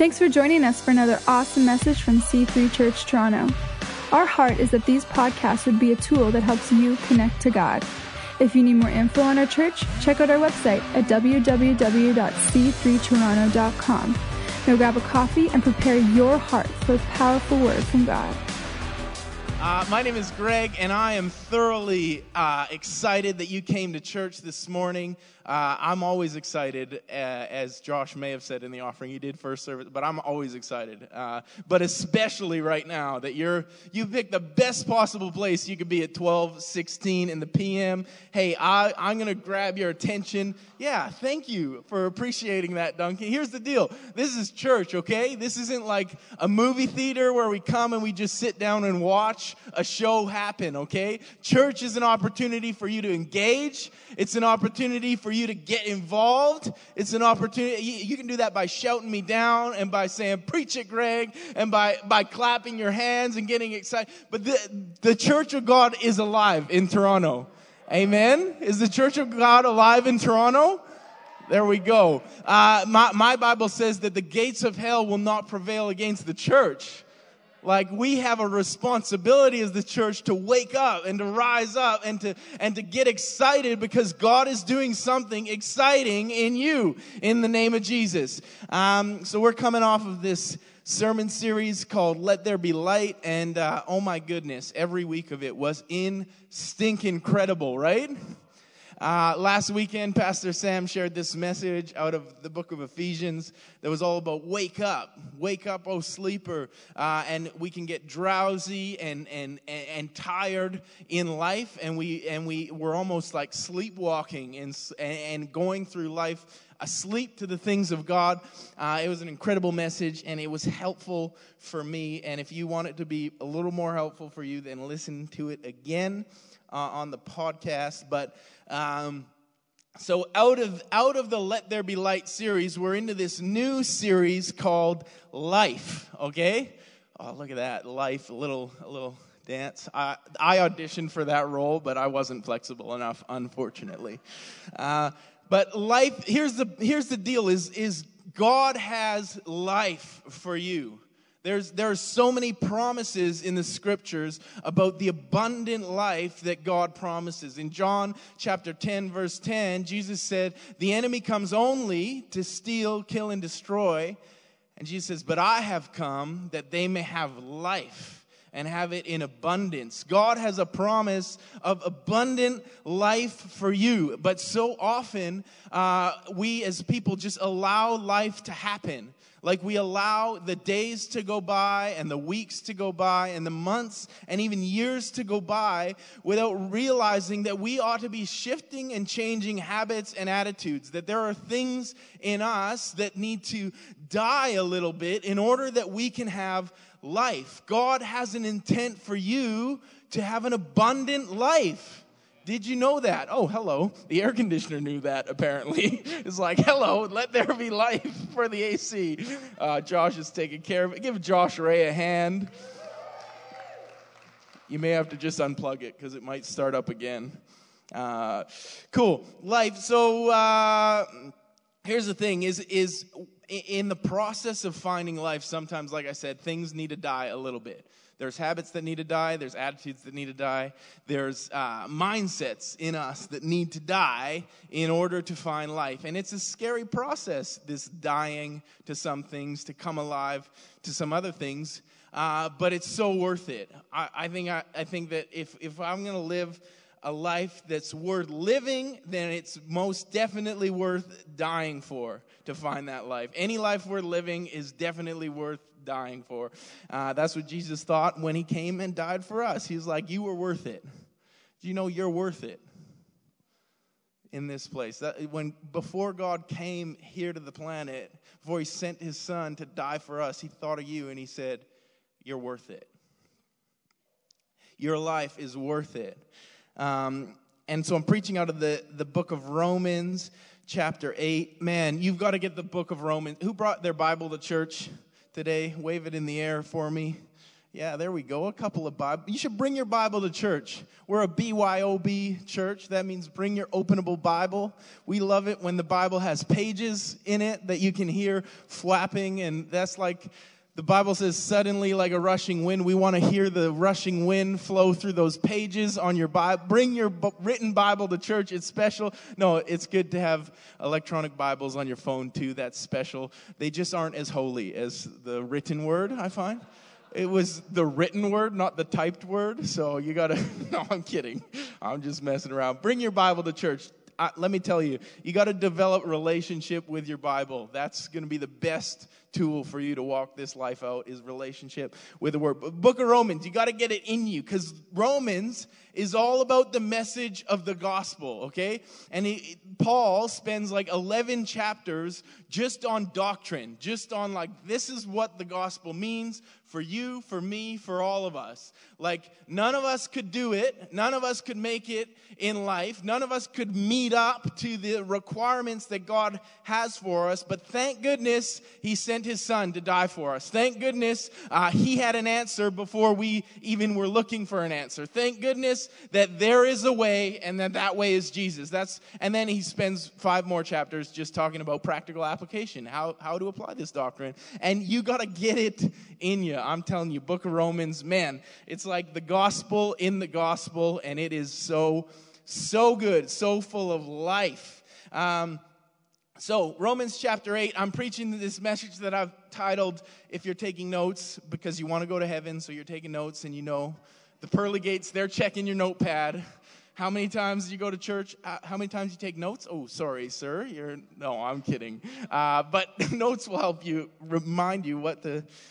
Thanks for joining us for another awesome message from C3 Church Toronto. Our heart is that these podcasts would be a tool that helps you connect to God. If you need more info on our church, check out our website at www.c3toronto.com. Now grab a coffee and prepare your heart for a powerful word from God. My name is Greg, and I am thoroughly excited that you came to church this morning. I'm always excited, as Josh may have said in the offering. He did first service, but I'm always excited. But especially right now that you picked the best possible place you could be at 12:16 in the p.m. Hey, I'm going to grab your attention. Yeah, thank you for appreciating that, Duncan. Here's the deal. This is church, okay? This isn't like a movie theater where we come and we just sit down and watch a show happen, okay? Church is an opportunity for you to engage. It's an opportunity for you to get involved. It's an opportunity. You can do that by shouting me down and by saying, "Preach it, Greg," and by clapping your hands and getting excited. But the Church of God is alive in Toronto. Amen? Is the Church of God alive in Toronto? There we go. My Bible says that the gates of hell will not prevail against the church. Like, we have a responsibility as the church to wake up and to rise up and to get excited because God is doing something exciting in you in the name of Jesus. So we're coming off of this sermon series called Let There Be Light, and oh my goodness, every week of it was incredible, right? Last weekend, Pastor Sam shared this message out of the book of Ephesians that was all about wake up, oh sleeper. And we can get drowsy and tired in life, and we're almost like sleepwalking and going through life asleep to the things of God. It was an incredible message, and it was helpful for me. And if you want it to be a little more helpful for you, then listen to it again on the podcast. But so out of the Let There Be Light series, we're into this new series called Life. Okay? Oh, look at that, Life, a little dance. I auditioned for that role, but I wasn't flexible enough, unfortunately. But life, here's the deal: is God has life for you. There are so many promises in the scriptures about the abundant life that God promises. In John chapter 10, verse 10, Jesus said, "The enemy comes only to steal, kill, and destroy." And Jesus says, "But I have come that they may have life and have it in abundance." God has a promise of abundant life for you. But so often, we as people just allow life to happen. Like, we allow the days to go by and the weeks to go by and the months and even years to go by without realizing that we ought to be shifting and changing habits and attitudes, that there are things in us that need to die a little bit in order that we can have life. God has an intent for you to have an abundant life. Did you know that? Oh, hello. The air conditioner knew that, apparently. It's like, hello, let there be life for the AC. Josh is taking care of it. Give Josh Ray a hand. You may have to just unplug it because it might start up again. Cool. Life. So here's the thing, is in the process of finding life, sometimes, like I said, things need to die a little bit. There's habits that need to die. There's attitudes that need to die. There's mindsets in us that need to die in order to find life. And it's a scary process, this dying to some things, to come alive to some other things. But it's so worth it. I think that if I'm going to live a life that's worth living, then it's most definitely worth dying for to find that life. Any life worth living is definitely worth dying for. That's what Jesus thought when he came and died for us. He's like, you were worth it. Do you know you're worth it in this place? Before God came here to the planet, before he sent his son to die for us, he thought of you and he said, you're worth it. Your life is worth it. And so I'm preaching out of the book of Romans, chapter 8. Man, you've got to get the book of Romans. Who brought their Bible to church today? Wave it in the air for me. Yeah, there we go. A couple of Bibles. You should bring your Bible to church. We're a BYOB church. That means bring your openable Bible. We love it when the Bible has pages in it that you can hear flapping. And that's like, the Bible says, suddenly like a rushing wind. We want to hear the rushing wind flow through those pages on your Bible. Bring your written Bible to church. It's special. No, it's good to have electronic Bibles on your phone too. That's special. They just aren't as holy as the written word, I find. It was the written word, not the typed word. So you got to, no, I'm kidding. I'm just messing around. Bring your Bible to church. Let me tell you, you got to develop a relationship with your Bible. That's going to be the best tool for you to walk this life out, is relationship with the Word. Book of Romans, you got to get it in you, because Romans is all about the message of the gospel, okay? And Paul spends like 11 chapters just on doctrine, just on like, this is what the gospel means for you, for me, for all of us. Like, none of us could do it. None of us could make it in life. None of us could meet up to the requirements that God has for us. But thank goodness he sent his son to die for us. Thank goodness he had an answer before we even were looking for an answer. Thank goodness that there is a way, and that way is Jesus. And then he spends 5 more chapters just talking about practical application, how to apply this doctrine. And you got to get it in you. I'm telling you, Book of Romans, man, it's like the gospel in the gospel, and it is so good, so full of life. So Romans chapter 8, I'm preaching this message that I've titled, if you're taking notes, because you want to go to heaven, so you're taking notes, and you know the pearly gates, they're checking your notepad. How many times do you go to church? How many times you take notes? Oh, sorry, sir. No, I'm kidding. But notes will help you, remind you what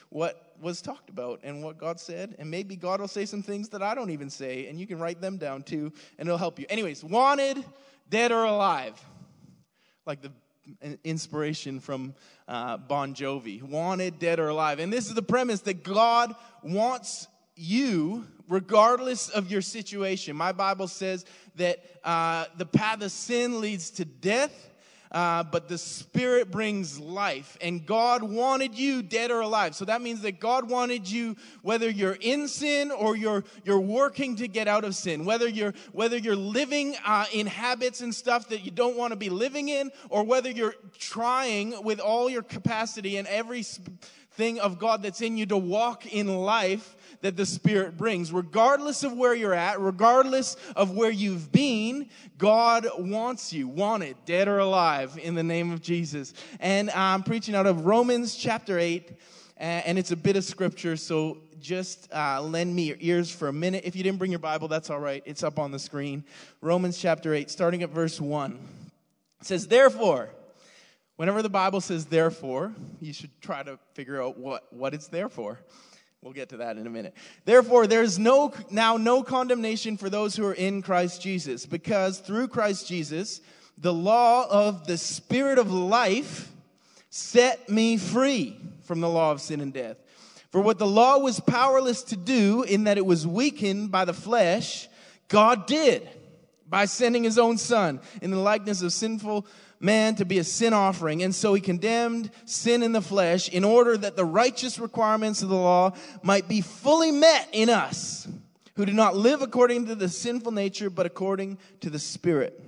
was talked about and what God said. And maybe God will say some things that I don't even say, and you can write them down too, and it'll help you. Anyways, wanted, dead or alive. Like the inspiration from Bon Jovi. Wanted, dead or alive. And this is the premise that God wants you, regardless of your situation. My Bible says that the path of sin leads to death, but the Spirit brings life. And God wanted you dead or alive. So that means that God wanted you, whether you're in sin or you're working to get out of sin, whether you're living in habits and stuff that you don't want to be living in, or whether you're trying with all your capacity and everything of God that's in you to walk in life that the Spirit brings. Regardless of where you're at, regardless of where you've been, God wants you, wanted, dead or alive, in the name of Jesus. And I'm preaching out of Romans chapter 8, and it's a bit of scripture, so just lend me your ears for a minute. If you didn't bring your Bible, that's all right. It's up on the screen. Romans chapter 8, starting at verse 1. It says, therefore, whenever the Bible says therefore, you should try to figure out what it's there for. We'll get to that in a minute. Therefore, there is now no condemnation for those who are in Christ Jesus, because through Christ Jesus, the law of the Spirit of life set me free from the law of sin and death. For what the law was powerless to do, in that it was weakened by the flesh, God did by sending his own Son in the likeness of sinful man to be a sin offering. And so he condemned sin in the flesh in order that the righteous requirements of the law might be fully met in us, who do not live according to the sinful nature, but according to the Spirit.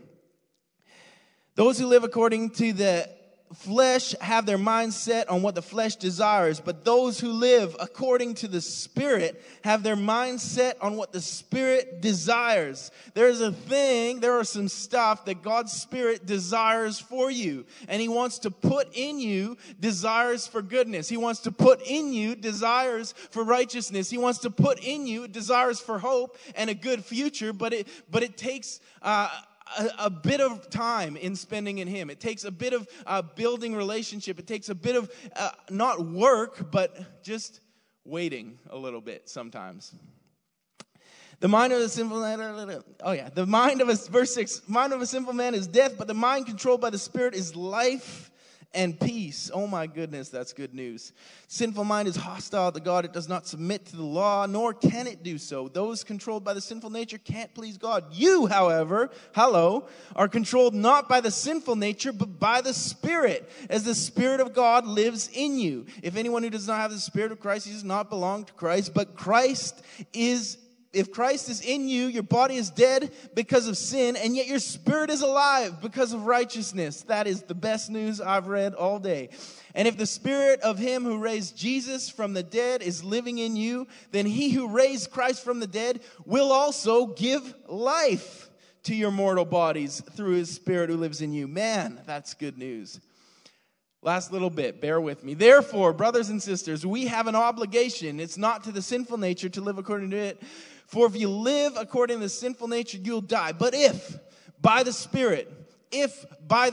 Those who live according to the flesh have their mind set on what the flesh desires, but those who live according to the Spirit have their mind set on what the Spirit desires. There are some stuff that God's Spirit desires for you, and he wants to put in you desires for goodness. He wants to put in you desires for righteousness. He wants to put in you desires for hope and a good future, but it takes a bit of time in spending in him. It takes a bit of building relationship. It takes a bit of not work, but just waiting a little bit sometimes. The mind of a simple man, verse 6, mind of a simple man is death, but the mind controlled by the Spirit is life and peace. Oh my goodness, that's good news. Sinful mind is hostile to God. It does not submit to the law, nor can it do so. Those controlled by the sinful nature can't please God. You, however, are controlled not by the sinful nature, but by the Spirit, as the Spirit of God lives in you. If anyone who does not have the Spirit of Christ, he does not belong to Christ, but if Christ is in you, your body is dead because of sin, and yet your spirit is alive because of righteousness. That is the best news I've read all day. And if the Spirit of him who raised Jesus from the dead is living in you, then he who raised Christ from the dead will also give life to your mortal bodies through his Spirit who lives in you. Man, that's good news. Last little bit, bear with me. Therefore, brothers and sisters, we have an obligation. It's not to the sinful nature to live according to it. For if you live according to the sinful nature, you'll die. But if by the Spirit, if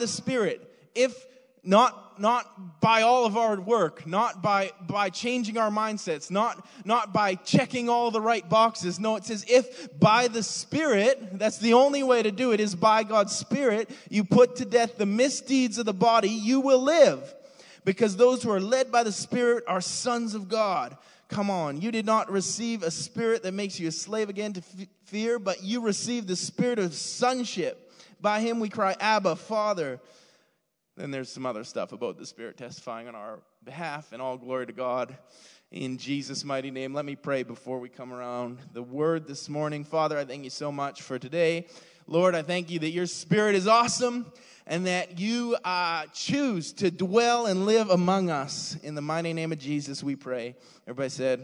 not by all of our work, not by changing our mindsets, not by checking all the right boxes. No, it says if by the Spirit, that's the only way to do it, is by God's Spirit, you put to death the misdeeds of the body, you will live. Because those who are led by the Spirit are sons of God. Come on, you did not receive a spirit that makes you a slave again to fear, but you received the spirit of sonship. By him we cry, Abba, Father. Then there's some other stuff about the Spirit testifying on our behalf, and all glory to God in Jesus' mighty name. Let me pray before we come around the word this morning. Father, I thank you so much for today. Lord, I thank you that your Spirit is awesome and that you choose to dwell and live among us. In the mighty name of Jesus, we pray. Everybody said,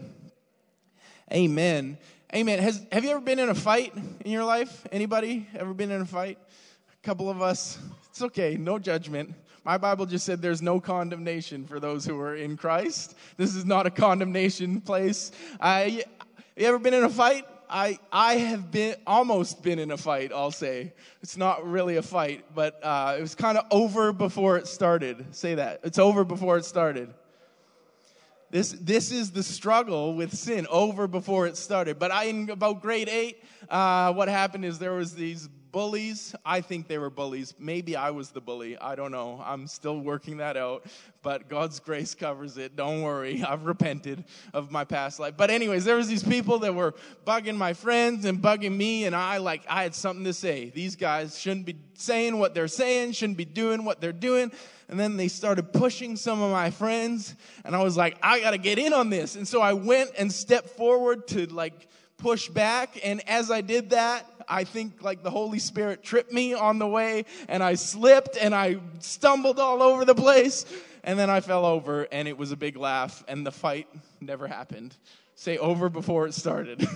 amen. Amen. Have you ever been in a fight in your life? Anybody ever been in a fight? A couple of us. It's okay. No judgment. My Bible just said there's no condemnation for those who are in Christ. This is not a condemnation place. You ever been in a fight? I have almost been in a fight, I'll say. It's not really a fight, but it was kind of over before it started. Say that. It's over before it started. This is the struggle with sin, over before it started. But in about grade 8, what happened is there was these bullies. I think they were bullies. Maybe I was the bully. I don't know. I'm still working that out. But God's grace covers it. Don't worry. I've repented of my past life. But anyways, there was these people that were bugging my friends and bugging me. And I had something to say. These guys shouldn't be saying what they're saying. Shouldn't be doing what they're doing. And then they started pushing some of my friends. And I was like, I got to get in on this. And so I went and stepped forward to push back. And as I did that, I think the Holy Spirit tripped me on the way, and I slipped and I stumbled all over the place, and then I fell over, and it was a big laugh, and the fight never happened. Say over before it started.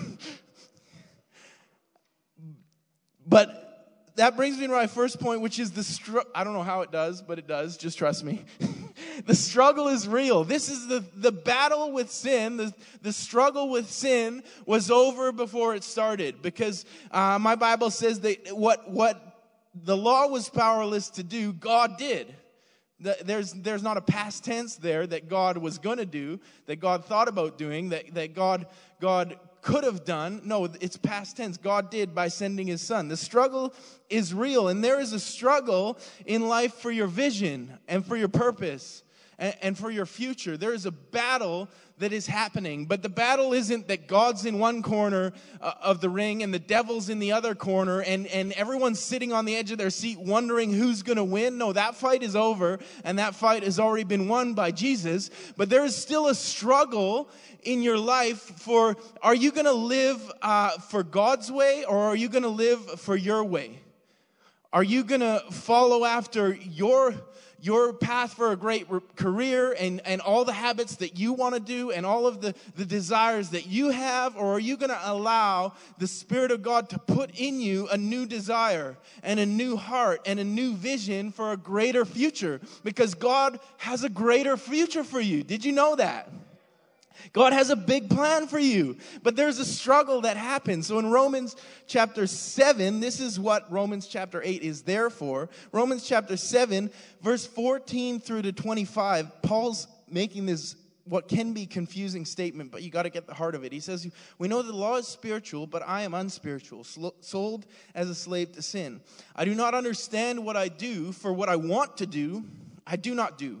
But that brings me to my first point, which is I don't know how it does, but it does. Just trust me. The struggle is real. This is the battle with sin. The struggle with sin was over before it started, because my Bible says that what the law was powerless to do, God did. There's not a past tense there that God was going to do, that God thought about doing, that God could have done. No, it's past tense. God did by sending his son. The struggle is real, and there is a struggle in life for your vision and for your purpose and for your future. There is a battle that is happening, but the battle isn't that God's in one corner of the ring and the devil's in the other corner, and everyone's sitting on the edge of their seat wondering who's going to win. No, that fight is over, and that fight has already been won by Jesus. But there is still a struggle in your life for, are you going to live for God's way, or are you going to live for your way? Are you going to follow after your path for a great career and all the habits that you want to do and all of the desires that you have? Or are you going to allow the Spirit of God to put in you a new desire and a new heart and a new vision for a greater future? Because God has a greater future for you. Did you know that? God has a big plan for you, but there's a struggle that happens. So in Romans chapter 7, this is what Romans chapter 8 is there for. Romans chapter 7, verse 14 through to 25, Paul's making this what can be confusing statement, but you got to get the heart of it. He says, we know the law is spiritual, but I am unspiritual, sold as a slave to sin. I do not understand what I do, for what I want to do, I do not do.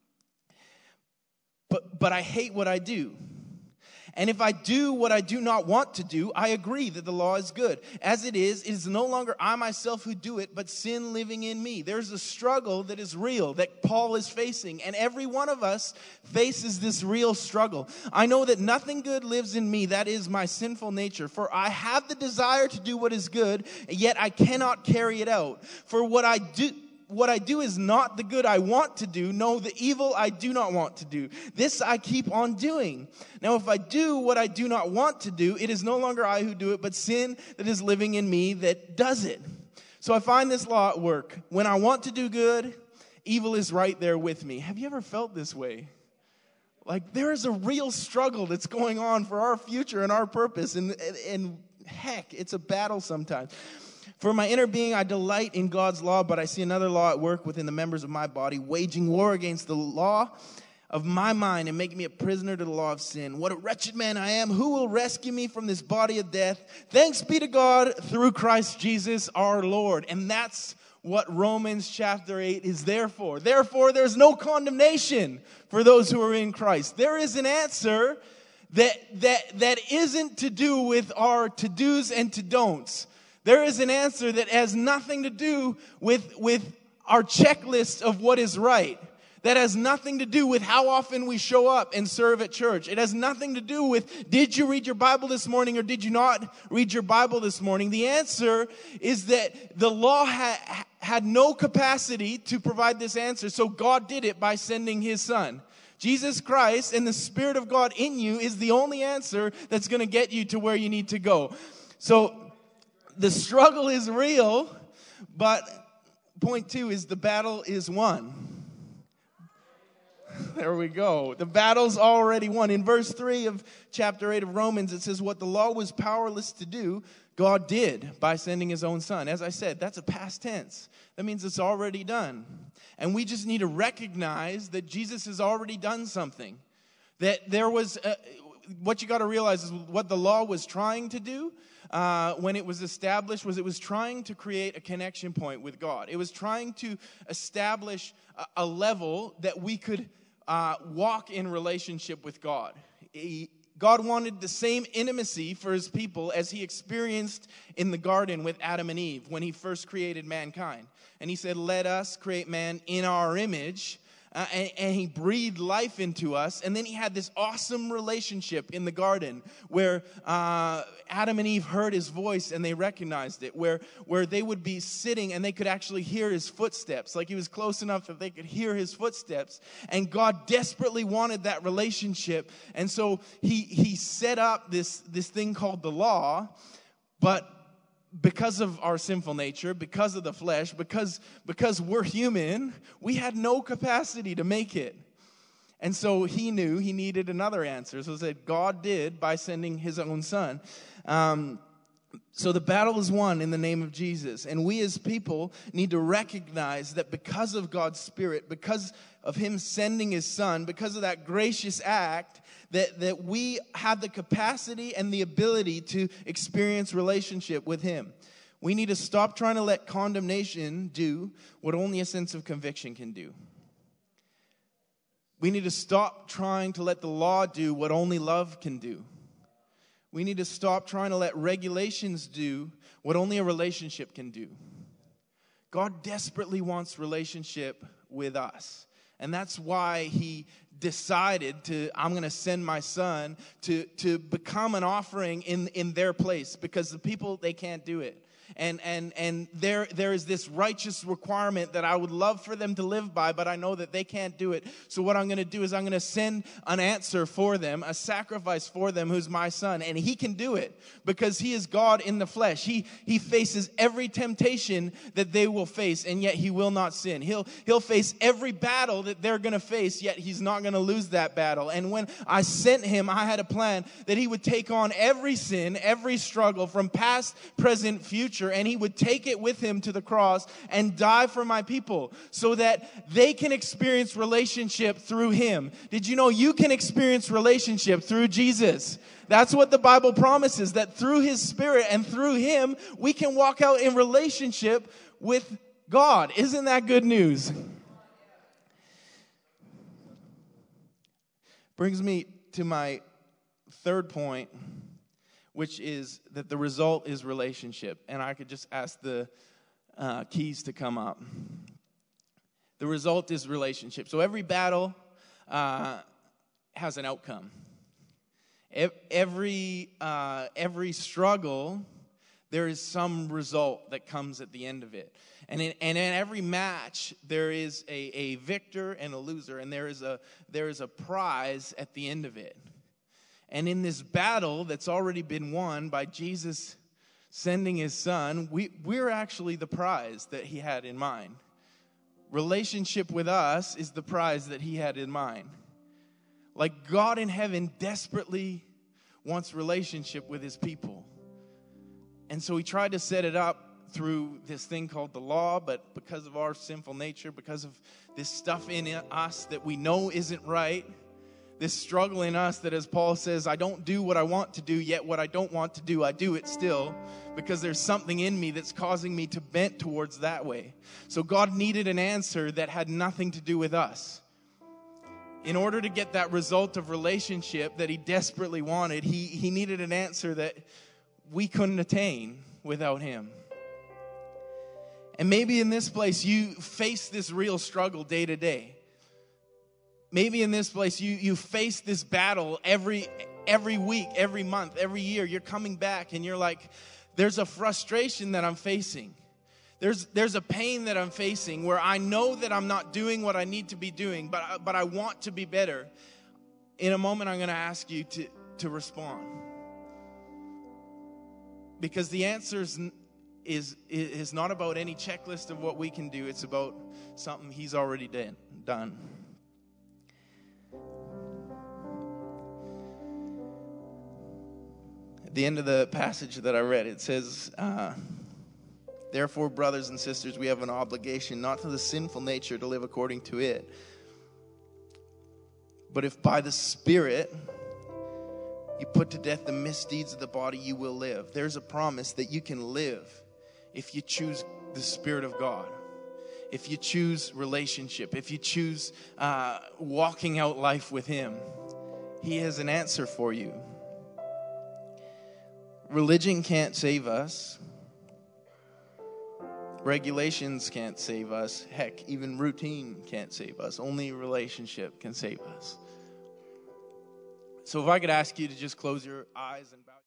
But I hate what I do. And if I do what I do not want to do, I agree that the law is good. As it is no longer I myself who do it, but sin living in me. There's a struggle that is real, that Paul is facing. And every one of us faces this real struggle. I know that nothing good lives in me, that is my sinful nature. For I have the desire to do what is good, yet I cannot carry it out. For what I do is not the good I want to do. No, the evil I do not want to do. This I keep on doing. Now, if I do what I do not want to do, it is no longer I who do it, but sin that is living in me that does it. So I find this law at work. When I want to do good, evil is right there with me. Have you ever felt this way? Like there is a real struggle that's going on for our future and our purpose. And heck, it's a battle sometimes. For my inner being, I delight in God's law, but I see another law at work within the members of my body, waging war against the law of my mind and making me a prisoner to the law of sin. What a wretched man I am. Who will rescue me from this body of death? Thanks be to God through Christ Jesus our Lord. And that's what Romans chapter 8 is there for. Therefore, there's no condemnation for those who are in Christ. There is an answer that isn't to do with our to-dos and to-don'ts. There is an answer that has nothing to do with our checklist of what is right. That has nothing to do with how often we show up and serve at church. It has nothing to do with, did you read your Bible this morning or did you not read your Bible this morning? The answer is that the law had no capacity to provide this answer, so God did it by sending His Son. Jesus Christ and the Spirit of God in you is the only answer that's going to get you to where you need to go. So the struggle is real, but point 2 is the battle is won. There we go. The battle's already won. In verse 3 of chapter 8 of Romans, it says, what the law was powerless to do, God did by sending His own Son. As I said, that's a past tense. That means it's already done. And we just need to recognize that Jesus has already done something. That there was, what you got to realize is what the law was trying to do when it was established was it was trying to create a connection point with God. It was trying to establish a level that we could walk in relationship with God. God wanted the same intimacy for His people as He experienced in the garden with Adam and Eve when He first created mankind. And He said, let us create man in our image. And He breathed life into us. And then He had this awesome relationship in the garden where Adam and Eve heard His voice and they recognized it. Where they would be sitting and they could actually hear His footsteps. Like He was close enough that they could hear His footsteps. And God desperately wanted that relationship. And so He set up this thing called the law. But because of our sinful nature, because of the flesh, because we're human, we had no capacity to make it. And so He knew He needed another answer. So that God did by sending His own Son. So the battle is won in the name of Jesus. And we as people need to recognize that because of God's Spirit, because of Him sending His Son, because of that gracious act, that we have the capacity and the ability to experience relationship with Him. We need to stop trying to let condemnation do what only a sense of conviction can do. We need to stop trying to let the law do what only love can do. We need to stop trying to let regulations do what only a relationship can do. God desperately wants relationship with us. And that's why He decided I'm going to send my Son to become an offering in their place. Because the people, they can't do it. And there is this righteous requirement that I would love for them to live by, but I know that they can't do it. So what I'm going to do is I'm going to send an answer for them, a sacrifice for them, who's my Son. And He can do it because He is God in the flesh. He faces every temptation that they will face, and yet He will not sin. He'll face every battle that they're going to face, yet He's not going to lose that battle. And when I sent Him, I had a plan that He would take on every sin, every struggle from past, present, future, and He would take it with Him to the cross and die for my people so that they can experience relationship through Him. Did you know you can experience relationship through Jesus? That's what the Bible promises, that through His Spirit and through Him, we can walk out in relationship with God. Isn't that good news? Brings me to my third point, which is that the result is relationship. And I could just ask the keys to come up. The result is relationship. So every battle has an outcome. Every struggle, there is some result that comes at the end of it. And in every match, there is a victor and a loser, and there is a prize at the end of it. And in this battle that's already been won by Jesus sending his son, we're actually the prize that he had in mind. Relationship with us is the prize that he had in mind. Like God in heaven desperately wants relationship with his people. And so he tried to set it up through this thing called the law, but because of our sinful nature, because of this stuff in us that we know isn't right, this struggle in us that, as Paul says, I don't do what I want to do, yet what I don't want to do, I do it still, because there's something in me that's causing me to bent towards that way. So God needed an answer that had nothing to do with us. In order to get that result of relationship that he desperately wanted, he needed an answer that we couldn't attain without him. And maybe in this place, you face this real struggle day to day. Maybe in this place, you face this battle every week, every month, every year. You're coming back and you're like, there's a frustration that I'm facing. There's a pain that I'm facing where I know that I'm not doing what I need to be doing, but I want to be better. In a moment, I'm going to ask you to respond. Because the answer is not about any checklist of what we can do. It's about something he's already done. At the end of the passage that I read, it says, therefore, brothers and sisters, we have an obligation not to the sinful nature to live according to it. But if by the Spirit you put to death the misdeeds of the body, you will live. There's a promise that you can live if you choose the Spirit of God. If you choose relationship. If you choose walking out life with him. He has an answer for you. Religion can't save us. Regulations can't save us. Heck, even routine can't save us. Only relationship can save us. So if I could ask you to just close your eyes and bow.